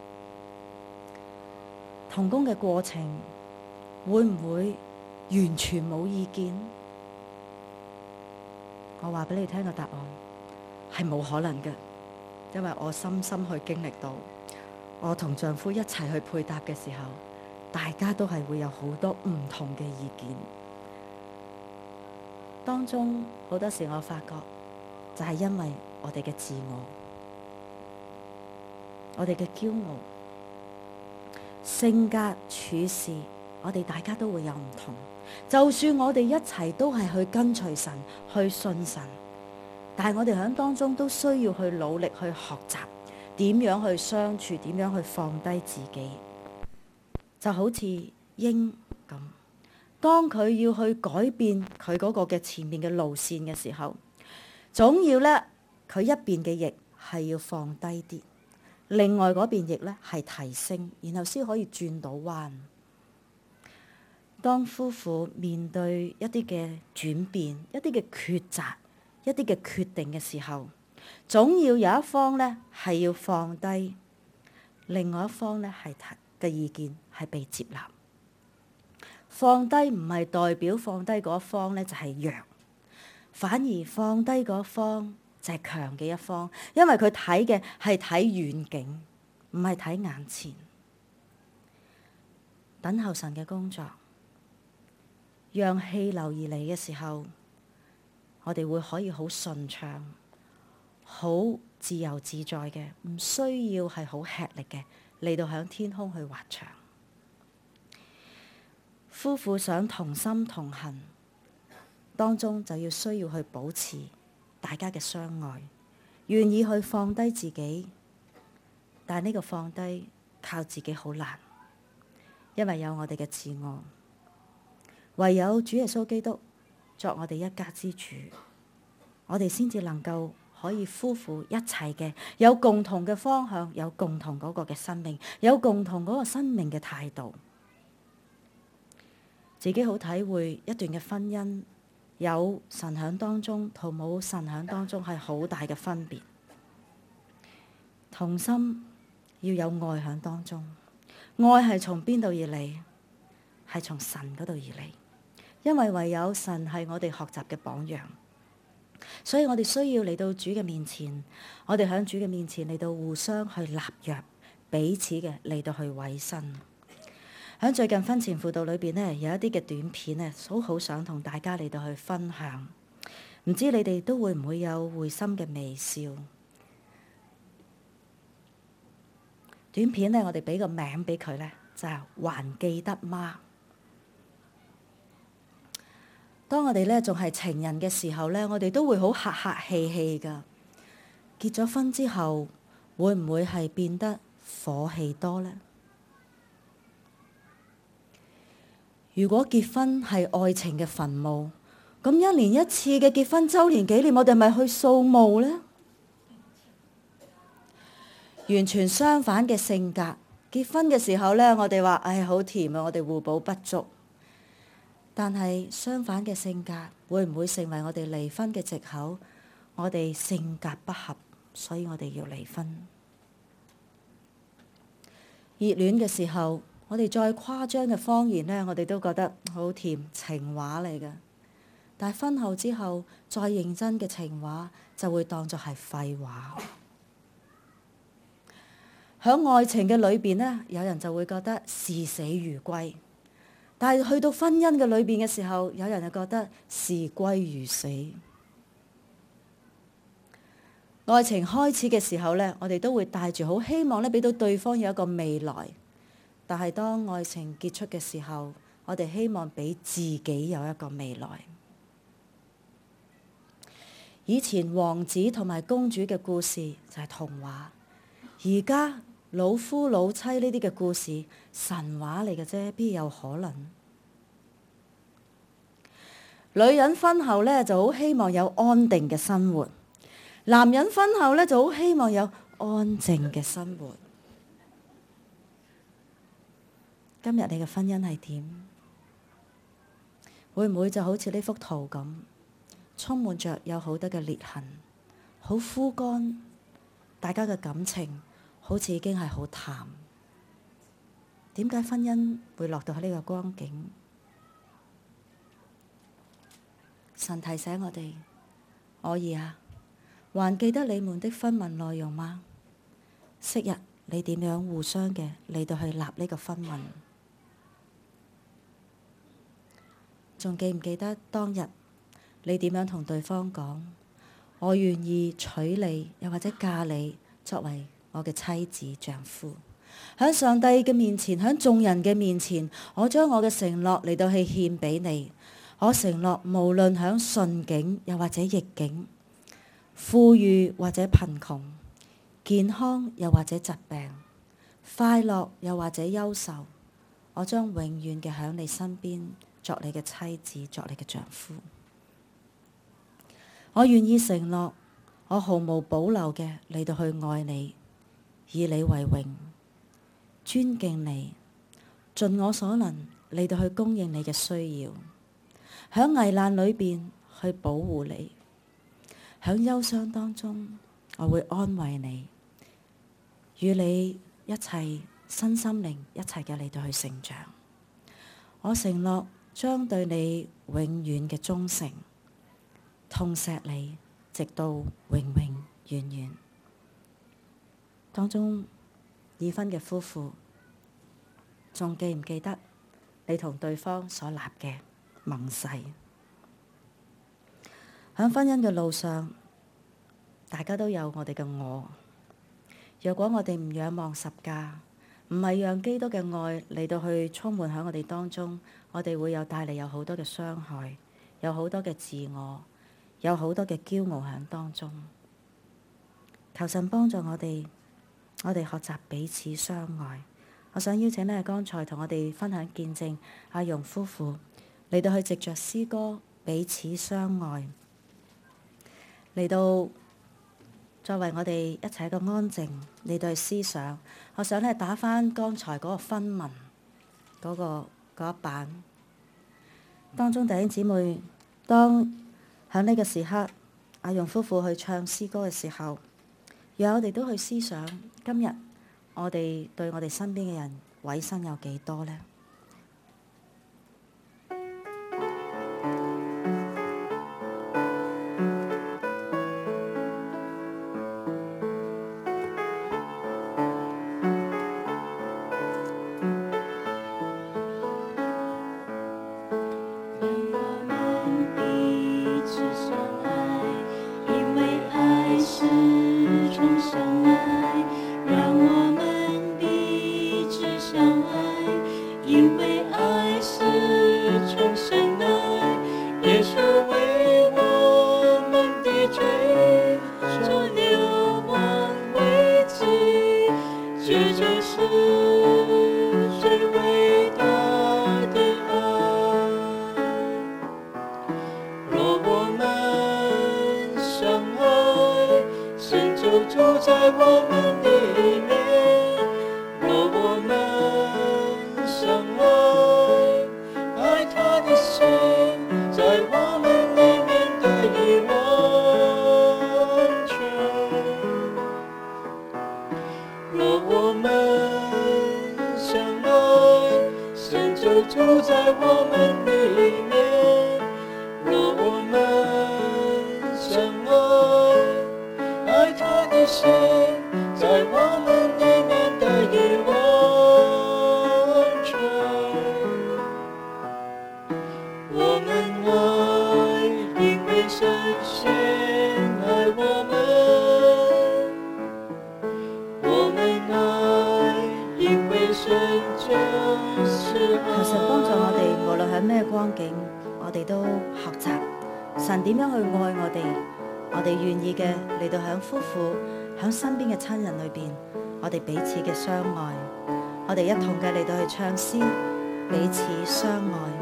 同工嘅過程會唔會完全冇意見？我話俾你聽個答案係冇可能嘅，因為我深深去經歷到，我同丈夫一齊去配搭嘅時候，大家都係會有好多唔同嘅意見。當中好多時我發覺就係因為我哋嘅自我，我哋嘅驕傲。性格處事，我哋大家都會有唔同。就算我哋一齊都係去跟隨神，去信神，但係我哋喺當中都需要去努力去學習點樣去相處，點樣去放低自己。就好似鷹咁，當佢要去改變佢嗰個嘅前面嘅路線嘅時候，總要咧佢一邊嘅翼係要放低啲，另外嗰邊翼咧係提升，然後先可以轉到彎。當夫婦面對一啲嘅轉變、一啲嘅抉擇、一啲嘅決定嘅時候，總要有一方咧係要放低，另外一方咧係嘅意見係被接納。放低唔係代表放低嗰一方咧就係弱，反而放低嗰一方就係強嘅一方，因為佢睇嘅係睇遠景，唔係睇眼前。等候神嘅工作，讓氣流而嚟嘅時候，我哋會可以好順暢、好自由自在嘅，唔需要係好吃力嘅嚟到向天空去滑翔。夫婦想同心同行，當中就要需要去保持大家嘅相愛，願意去放低自己，但係呢個放低靠自己好難，因為有我哋嘅自我，唯有主耶穌基督作我哋一家之主，我哋先至能夠可以夫婦一齊嘅，有共同嘅方向，有共同嗰個嘅生命，有共同嗰個生命嘅態度。自己好體會一段嘅婚姻，有神喺當中同冇神喺當中係好大嘅分別。同心要有愛喺當中，愛係從邊度而嚟？係從神嗰度而嚟，因為唯有神係我哋學習嘅榜樣，所以我哋需要嚟到主嘅面前，我哋喺主嘅面前嚟到互相去立約，彼此嘅嚟到去委身。喺最近婚前輔導裏邊呢，有一啲嘅短片呢，好想同大家嚟到去分享，唔知你哋都會唔會有會心嘅微笑？短片呢，我哋俾個名俾佢呢，就係還記得嗎？當我哋呢仲係情人嘅時候呢，我哋都會好客客氣氣㗎。結咗婚之後，會唔會係變得火氣多呢？如果結婚係愛情嘅墳墓，咁一年一次嘅結婚週年紀念，我哋係咪去掃墓呢？完全相反嘅性格，結婚嘅時候呢，我哋話唉好甜啊，我哋互補不足。但係相反嘅性格會唔會成為我哋離婚嘅藉口？我哋性格不合，所以我哋要離婚。熱戀嘅時候，我哋再誇張嘅謊言呢，我哋都覺得好甜，情話嚟嘅。但係婚後之後，再認真嘅情話就會當作係廢話。喺愛情嘅裏邊呢，有人就會覺得視死如歸。但係去到婚姻嘅裏邊嘅時候，有人就覺得視歸如死。愛情開始嘅時候呢，我哋都會帶住好希望呢，俾到對方有一個未來。但係當愛情結束嘅時候，我哋希望俾自己有一個未來。以前王子同埋公主嘅故事就係童話，而家老夫老妻呢啲嘅故事，神話嚟嘅啫，邊有可能？女人婚後呢就好希望有安定嘅生活，男人婚後呢就好希望有安靜嘅生活。今日你嘅婚姻係點？會唔會就好似呢幅圖咁，充滿着有好多嘅裂痕，好枯乾，大家嘅感情好似已經係好淡。點解婚姻會落到喺呢個光景？神提醒我哋，我兒啊，還記得你們的婚盟內容嗎？昔日你點樣互相嘅嚟到去立呢個婚盟？仲記唔記得當日你點樣同對方講，我願意娶你，又或者嫁你作為我嘅妻子丈夫？喺上帝嘅面前，喺眾人嘅面前，我將我嘅承諾嚟到去獻俾你。我承諾無論喺順境又或者逆境，富裕或者貧窮，健康又或者疾病，快樂又或者憂愁，我將永遠嘅喺你身邊，作你嘅妻子，作你嘅丈夫。我願意承諾，我毫無保留嘅嚟到去愛你，以你為榮，尊敬你，盡我所能嚟到去供應你嘅需要，喺危難裏邊去保護你，喺憂傷當中我會安慰你，與你一齊身心靈一齊嘅嚟到去成長。我承諾將對你永遠嘅忠誠，痛錫你，直到永永遠遠。當中已婚嘅夫婦，仲記唔記得你同對方所立嘅盟誓？喺婚姻嘅路上，大家都有我哋嘅我。若果我哋唔仰望十架，唔係讓基督嘅愛嚟到去充滿喺我哋當中，我哋會有帶嚟有好多嘅傷害，有好多嘅自我，有好多嘅驕傲喺當中。求神幫助我哋學習彼此相愛。我想邀請呢，剛才同我哋分享見證阿容夫婦嚟到去藉着詩歌彼此相愛，嚟到作為我哋一齊一個安靜嚟到去思想，我想咧打返剛才嗰個分文嗰一版當中，弟兄姊妹，當喺呢個時刻，阿容夫婦去唱詩歌嘅時候，讓我哋都去思想，今日我哋對我哋身邊嘅人委身有幾多呢？求神幫助我哋，無論喺咩光景，我哋都學習神點樣去愛我哋。我哋願意嘅嚟到響夫婦、響身邊嘅親人裏邊，我哋彼此嘅相愛，我哋一同嘅嚟到去唱詩，彼此相愛。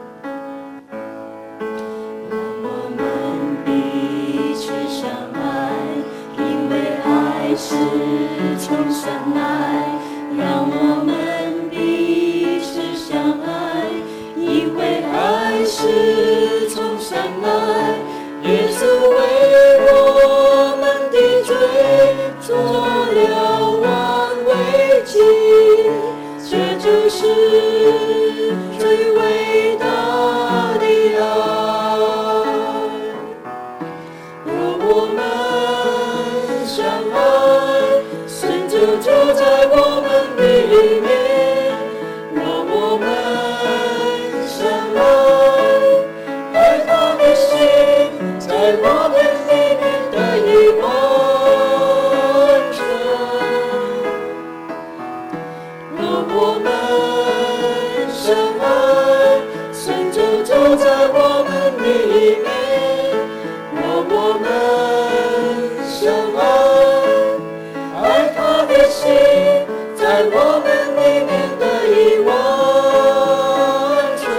讓我們彼此相愛，因為愛是從神來。讓我們彼此相愛，因為愛是從神來。耶穌為我們的罪做了挽慰祭，這就是最偉大的愛。若我們相愛，神就住在我們裡面。若我們相愛，愛他的心在我們裡面得以完成。若我們相愛，神就住在我們裡面。若我們相愛，愛他的心在我們裡面得以完成。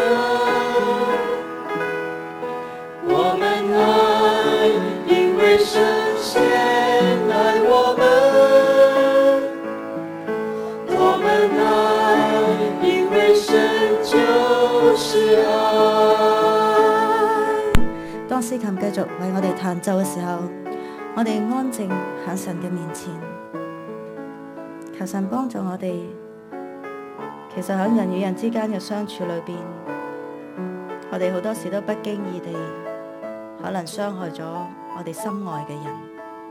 我們愛，因為神先愛我們。我們愛，因為神就是愛。 當司琴繼續為我哋彈奏嘅時候，我哋安靜喺神嘅面前，求神幫助我哋。其實喺人與人之間嘅相處裏邊，我哋好多時都不經意地可能傷害咗我哋心愛嘅人。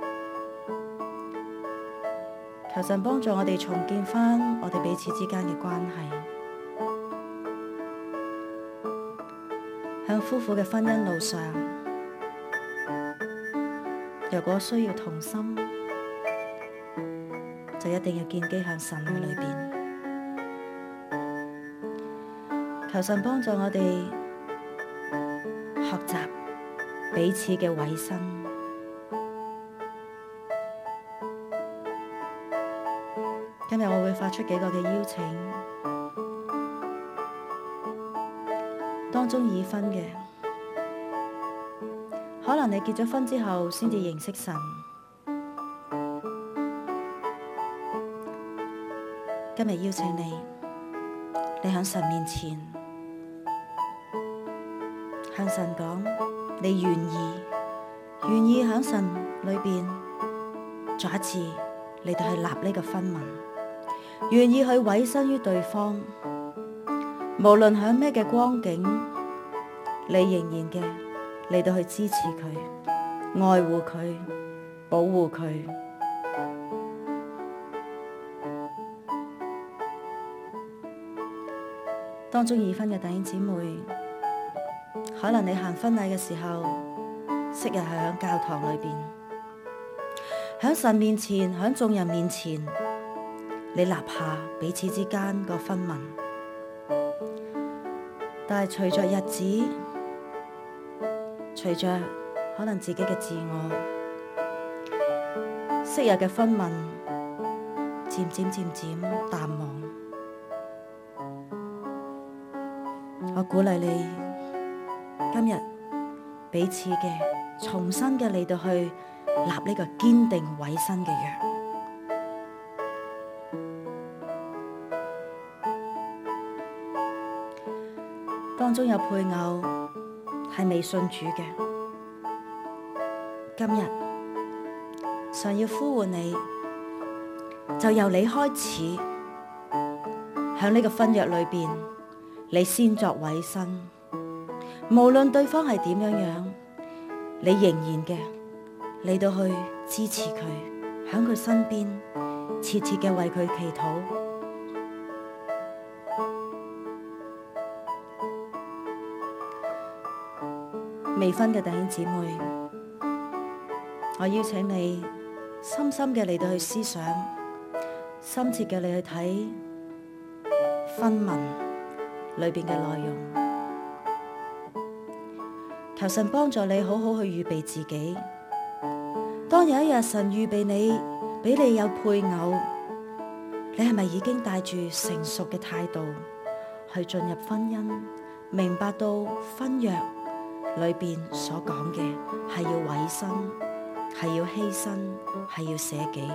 求神幫助我哋重建返我哋彼此之間嘅關係，向夫婦嘅婚姻路上，如果需要同心，就一定要建基向神嘅裏邊。求神幫助我哋學習彼此嘅委身。今日我會發出幾個嘅邀請，當中已婚嘅，可能你結咗婚之後先至認識神， 今日邀請你喺神面前向神講，你願意喺神裏邊再一次嚟到去立呢個婚盟，願意去委身於對方，無論喺咩嘅光景，你仍然嘅嚟到去支持佢、愛護佢、保護佢。當中已婚嘅弟兄姊妹，可能你行婚禮嘅時候，昔日係喺教堂裏邊，喺神面前，喺眾人面前，你立下彼此之間個婚盟。但係隨着日子，隨着可能自己嘅自我，昔日嘅婚盟漸漸淡忘。我鼓勵你今日彼此嘅重新嘅嚟到去立呢個堅定委身嘅約。當中有配偶係未信主嘅，今日想要呼喚你，就由你開始，喺呢個婚約裏邊，你先作委身，無論對方係點樣樣，你仍然嘅嚟到去支持佢，喺佢身邊，切切嘅為佢祈禱。未婚嘅弟兄姊妹，我邀請你深深嘅嚟到去思想，深切嘅嚟去睇婚盟裏邊嘅內容，求神幫助你好好去預備自己。當有一日神預備你，俾你有配偶，你係咪已經帶住成熟嘅態度去進入婚姻？明白到婚約裏邊所講嘅係要委身，係要犧牲，係要捨己。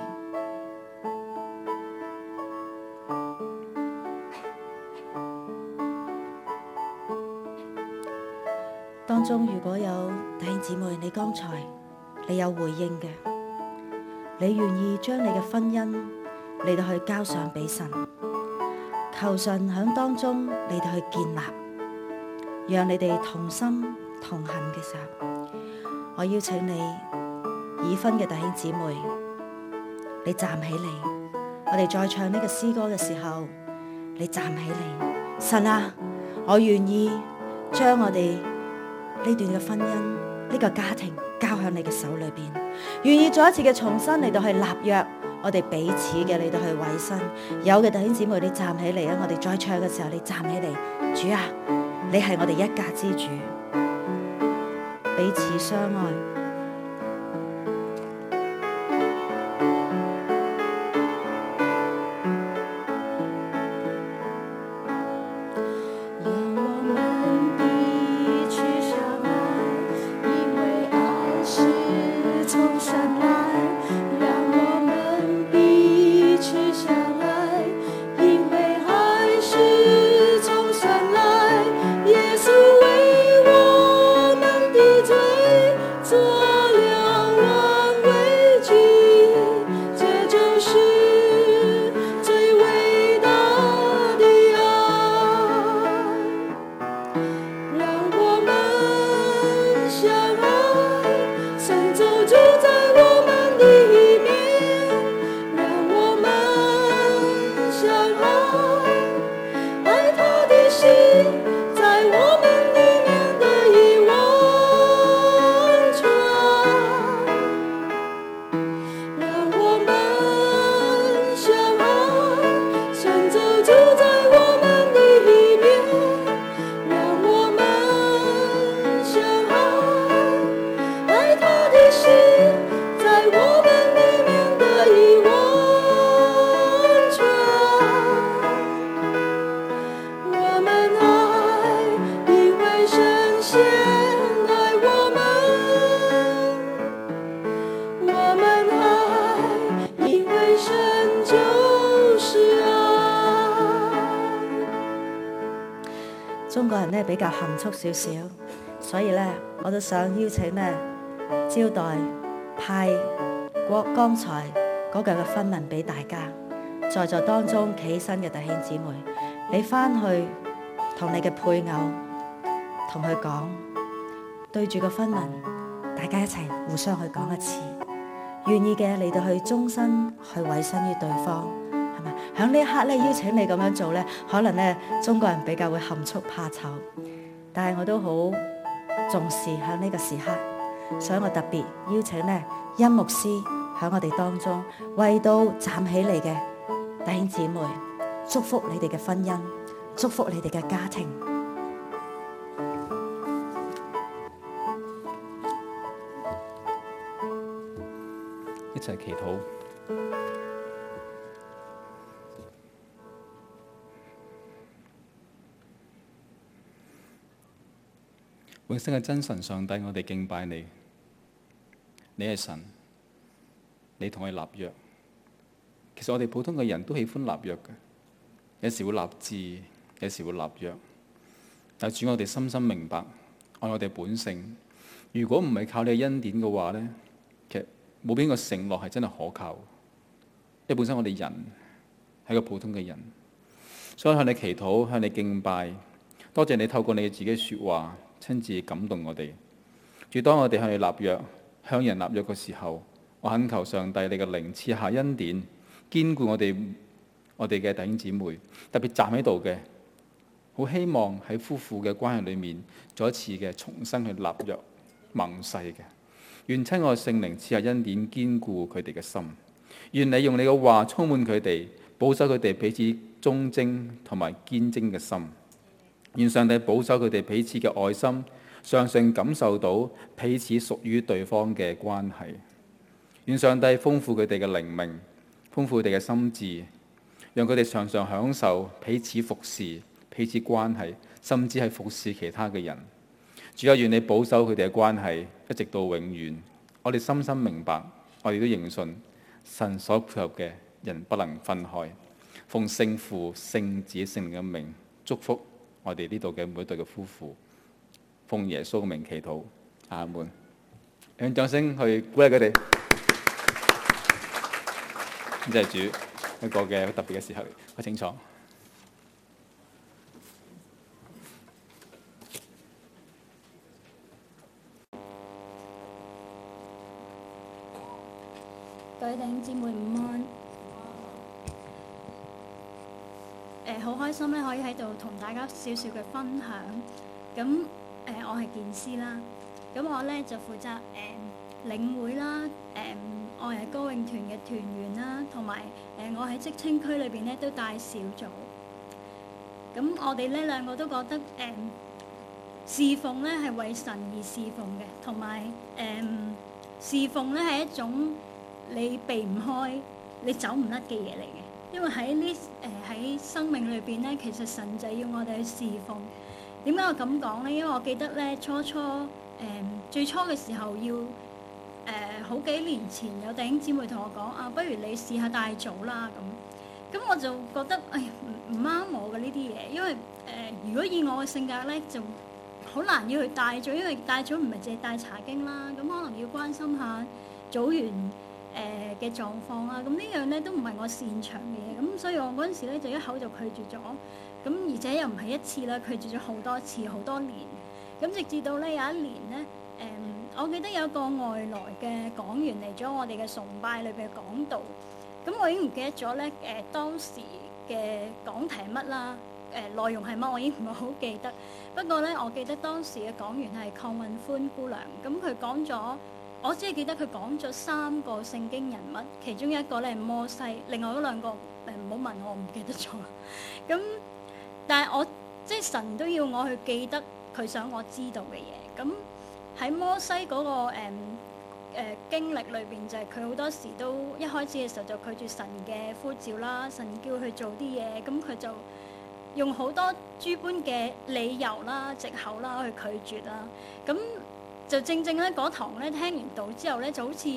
當中如果有弟兄姊妹，你剛才你有回應嘅，你願意將你嘅婚姻嚟到去交上俾神，求神喺當中嚟到去建立，讓你哋同心同行嘅時候，我邀請你已婚嘅弟兄姊妹，你站起嚟，我哋再唱呢個詩歌嘅時候，你站起嚟，神啊，我願意將我哋呢段嘅婚姻，呢個家庭交響你嘅手裏邊，願意再一次嘅重新嚟到去立約，我哋彼此嘅嚟到去委身。有嘅弟兄姊妹，你站起嚟啊！我哋再唱嘅時候，你站起嚟，主啊，你係我哋一家之主，彼此相愛。 做咧比較含蓄少少，所以咧我都想邀請咧招待派剛才嗰句嘅分文俾大家，在座當中企起身嘅弟兄姊妹，你翻去同你嘅配偶同佢講，對住個分文，大家一齊互相去講一次，願意嘅嚟到去終身去委身於對方。喺呢一刻咧，邀請你咁樣做咧，可能咧中國人比較會含蓄怕醜，但係我都好重視喺呢個時刻，所以我特別邀請咧殷牧師喺我哋當中，為到站起嚟嘅弟兄姊妹，祝福你哋嘅婚姻，祝福你哋嘅家庭。 一齊祈禱。永生嘅真神上帝，我哋敬拜你。你係神，你同我哋立約。其實我哋普通嘅人都喜歡立約嘅，有時會立志，有時會立約。但主，我哋深深明白，按我哋本性，如果唔係靠你嘅恩典嘅話呢，其實冇邊個承諾係真係可靠。因為本身我哋人係個普通嘅人，所以向你祈禱，向你敬拜，多謝你透過你自己嘅說話，親自感動我哋。主，當我哋向你立約、向人立約嘅時候，我懇求上帝你嘅靈賜下恩典，堅固我哋嘅弟兄姊妹，特別站喺度嘅，好希望喺夫婦嘅關係裏面再一次嘅重新去立約盟誓嘅。願親愛聖靈賜下恩典，堅固佢哋嘅心。願你用你嘅話充滿佢哋，保守佢哋彼此忠貞同埋堅貞嘅心。願上帝保守佢哋彼此嘅愛心，常常感受到彼此屬於對方嘅關係。願上帝豐富佢哋嘅靈命，豐富佢哋嘅心智，讓佢哋常常享受彼此服侍、彼此關係，甚至係服侍其他嘅人。主啊，願你保守佢哋嘅關係，一直到永遠。我哋深深明白，我哋都認信神所配合嘅人不能分開。奉聖父、聖子、聖靈嘅名祝福我哋呢度嘅每一對嘅夫婦，奉耶穌嘅名祈禱，阿門。用掌聲去鼓勵佢哋。真係主一個嘅特別嘅時候，好清楚。 各位弟兄姊妹午安。好開心咧，可以喺度同大家少少嘅分享。咁我係健師啦，咁我咧就負責領會啦，我係歌詠團嘅團員啦，同埋我喺職青區裏邊咧都帶小組。咁我哋呢兩個都覺得侍奉咧係為神而侍奉嘅，同埋侍奉咧係一種你避唔開、你走唔甩嘅嘢嚟嘅。因為喺生命裏邊咧，其實神就要我哋去侍奉。點解我咁講咧？因為我記得咧最初嘅時候要好幾年前有弟兄姊妹同我講啊，不如你試下帶組啦咁。咁我就覺得唔啱我嘅呢啲嘢，因為如果以我嘅性格咧，就好難要去帶組，因為帶組唔係淨係帶查經啦，咁可能要關心下組員嘅狀況啦，咁呢樣咧都唔係我擅長嘅嘢，咁所以我嗰陣時咧就一口就拒絕咗，咁而且又唔係一次啦，拒絕咗好多次好多年，咁直至到咧有一年咧，我記得有個外來嘅講員嚟咗我哋嘅崇拜裏邊講道，咁我已經唔記得咗咧當時嘅講題乜啦，內容係乜我已經唔係好記得，不過咧我記得當時嘅講員係鄺運歡姑娘，咁佢講咗。我只係記得佢講咗3個聖經人物，其中一個咧係摩西，另外嗰2個唔好問我唔記得咗。咁但係我即係神都要我去記得佢想我知道嘅嘢。咁喺摩西嗰個經歷裏邊，就係佢好多時都一開始嘅時候就拒絕神嘅呼召啦，神叫佢做啲嘢，咁佢就用好多諸般嘅理由啦、藉口啦去拒絕啦。咁就正正咧嗰堂咧聽完道之後咧，就好似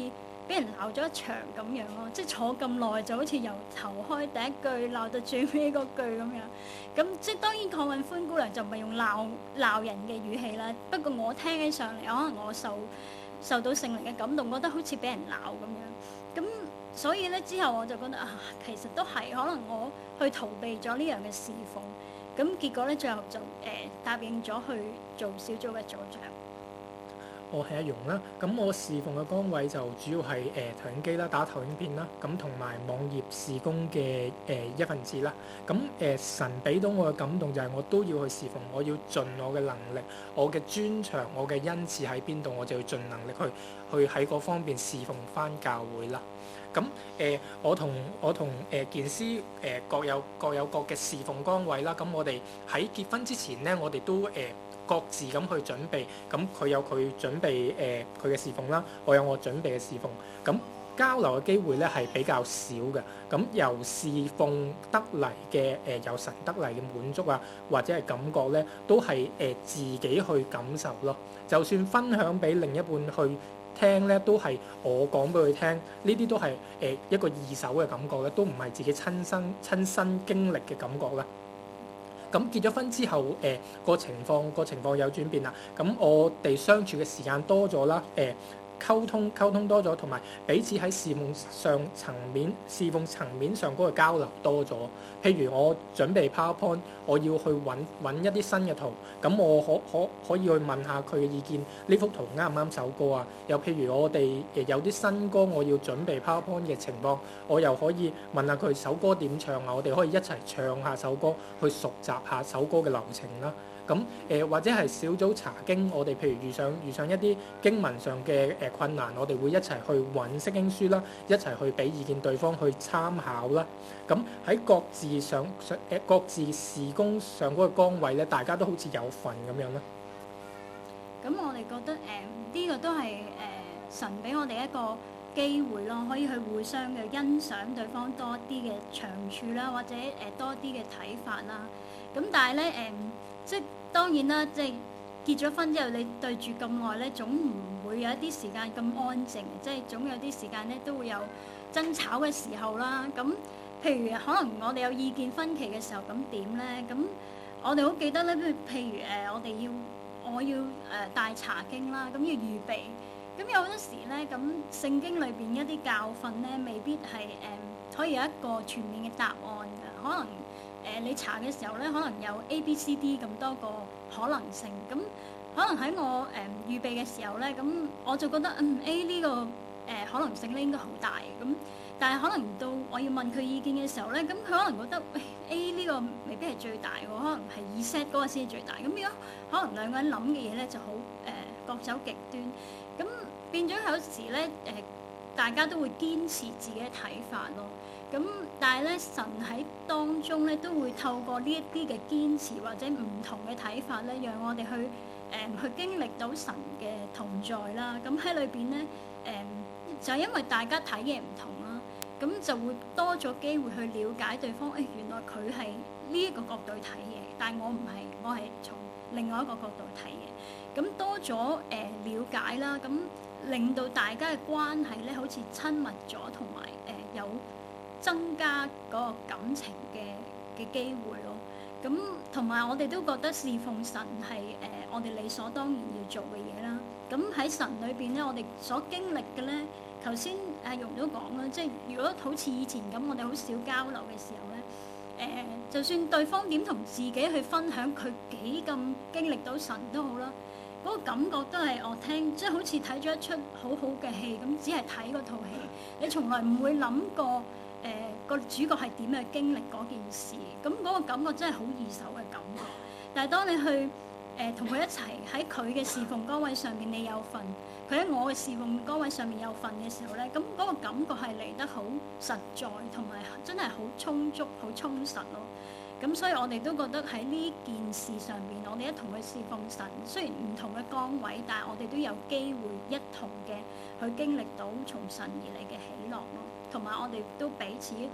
俾人鬧咗一場咁樣咯，即係坐咁耐就好似由頭開第一句鬧到最尾嗰句咁樣。咁即係當然鄺允歡姑娘就唔係用鬧人嘅語氣啦，不過我聽起上嚟，可能我受到聖靈嘅感動，覺得好似俾人鬧咁樣。咁所以咧之後我就覺得其實都係可能我去逃避咗呢樣嘅侍奉，咁結果咧最後就答應咗去做小組嘅組長。 我係阿容啦，咁我侍奉嘅崗位就主要係投影機啦、打投影片啦，咁同埋網頁事工嘅一份子啦。咁神俾到我嘅感動就係我都要去侍奉，我要盡我嘅能力，我嘅專長、我嘅恩賜喺邊度，我就要盡能力去喺嗰方面侍奉翻教會啦。咁我同健師各有各嘅侍奉崗位啦。咁我哋喺結婚之前咧，我哋都各自咁去準備，咁佢有佢準備佢嘅侍奉啦，我有我準備嘅侍奉，咁交流嘅機會咧係比較少嘅。咁由侍奉得嚟嘅由神得嚟嘅滿足啊，或者係感覺咧，都係自己去感受咯。就算分享俾另一半去聽咧，都係我講俾佢聽，呢啲都係一個二手嘅感覺咧，都唔係自己親身經歷嘅感覺啦。咁結咗婚之後，個情況有轉變啦。咁我哋相處嘅時間多咗啦，溝通多咗，同埋彼此喺侍奉層面上嗰個交流多咗。譬如我準備 PowerPoint，我要去揾一啲新嘅圖，咁我可以去問下佢嘅意見，呢幅圖啱唔啱首歌啊？又譬如我哋有啲新歌，我要準備 PowerPoint 嘅情況，我又可以問下佢首歌點唱啊？我哋可以一齊唱下首歌，去熟習下首歌嘅流程啦。咁或者係小組查經，我哋譬如遇上一啲經文上嘅困難，我哋會一齊去揾釋經書啦，一齊去俾意見對方去參考啦。咁喺各自事工上嗰個崗位咧，大家都好似有份咁樣啦。 咁我哋覺得呢個都係神俾我哋一個機會咯，可以去互相嘅欣賞對方多啲嘅長處啦，或者多啲嘅睇法啦。咁但係咧即係當然啦，即係結咗婚之後，你對住咁耐咧，總唔會有一啲時間咁安靜，即係總有啲時間咧都會有爭吵嘅時候啦。咁譬如可能我哋有意見分歧嘅時候，咁點咧？咁我哋好記得咧，譬如我要帶查經啦，咁要預備。咁有好多時咧，咁聖經裏邊一啲教訓咧，未必係可以有一個全面嘅答案㗎，可能。你查嘅時候咧，可能有 A、B、C、D 咁多個可能性，咁可能喺我預備嘅時候咧，咁我就覺得A 呢個可能性咧應該好大，咁但係可能到我要問佢意見嘅時候咧，咁佢可能覺得A 呢個未必係最大喎，可能係Z嗰個先係最大，咁如果可能兩個人諗嘅嘢咧就好各走極端，咁變咗有時咧大家都會堅持自己嘅睇法咯。咁但係咧，神喺當中咧都會透過呢一啲嘅堅持或者唔同嘅睇法咧，讓我哋去經歷到神嘅同在啦。咁喺裏邊咧，就係因為大家睇嘢唔同啦，咁就會多咗機會去了解對方。原來佢係呢一個角度去睇嘢，但係我唔係，我係從另外一個角度睇嘢。咁多咗了解啦，咁令到大家嘅關係咧好似親密咗，同埋有增加嗰個感情嘅機會咯，咁同埋我哋都覺得侍奉神係我哋理所當然要做嘅嘢啦。咁喺神裏邊咧，我哋所經歷嘅咧，頭先阿容都講啦，即係如果好似以前咁，我哋好少交流嘅時候咧，就算對方點同自己去分享佢幾咁經歷到神都好啦，嗰個感覺都係我聽，即係好似睇咗一出好好嘅戲咁，只係睇嗰套戲，你從來唔會諗過。個主角係點樣經歷嗰件事，咁嗰個感覺真係好二手嘅感覺。但係當你去同佢一齊喺佢嘅侍奉崗位上面，你有份；佢喺我嘅侍奉崗位上面有份嘅時候咧，咁嗰個感覺係嚟得好實在，同埋真係好充足、好充實咯。咁所以我哋都覺得喺呢件事上面，我哋一同去侍奉神，雖然唔同嘅崗位，但係我哋都有機會一同嘅去經歷到從神而嚟嘅喜樂咯。同埋我哋都彼此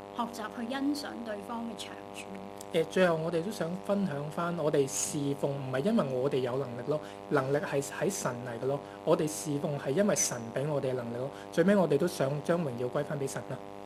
學習去欣賞對方嘅長處。 最後我哋都想分享翻，我哋侍奉唔係因為我哋有能力咯，能力係喺神嚟嘅咯。我哋侍奉係因為神俾我哋嘅能力咯。最尾我哋都想將榮耀歸翻俾神啦。